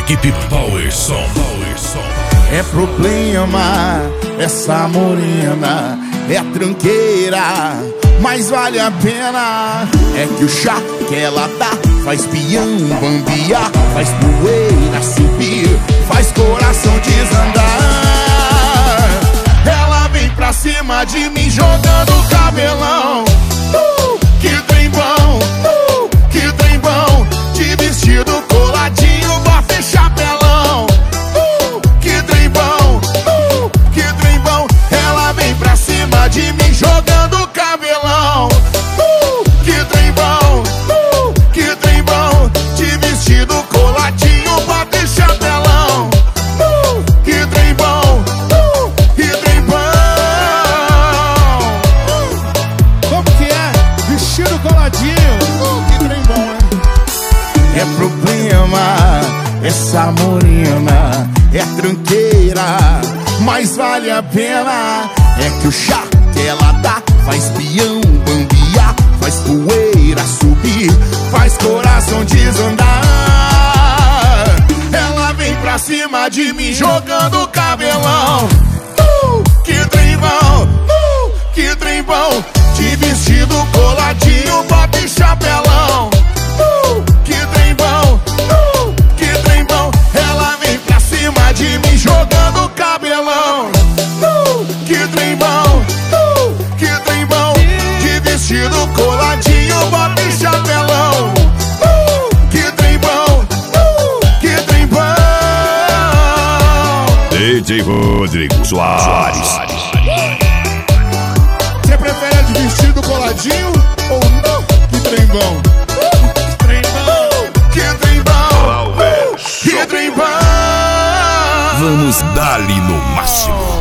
Equipe Power Som. É problema, essa morena é tranqueira, mas vale a pena. É que o chá que ela dá faz peão bambiar, faz poeira subir, faz coração desandar. Ela vem pra cima de mim jogando cabelão. Que trem bom, que trem bom, de vestido coladinho, bota e chapelão. Que trem bom, que trem bom. Ela vem pra cima de mim jogando cabelão. Que trem bom, de vestido coladinho, bota e chapelão. Que trem bom, que trem bom. Como que é? Vestido coladinho. Que trem bom, é problema, essa morena é tranqueira, mas vale a pena. É que o chá que ela dá faz peão bambiar, faz poeira subir, faz coração desandar. Ela vem pra cima de mim jogando cabelão. Que trem bom, que trem bom, de vestido coladinho, bota e chapelão. Que trem bom, que trem bom. Ela vem pra cima de mim jogando cabelão. Que trem bom, de vestido coladinho, bota e chapelão. Que trem bom, que trem bom. DJ Rodrigo Soares. Você prefere de vestido coladinho ou não? Que trem bom. Que trem bom, que trem bom, que trem bom. Vamos dar-lhe no máximo.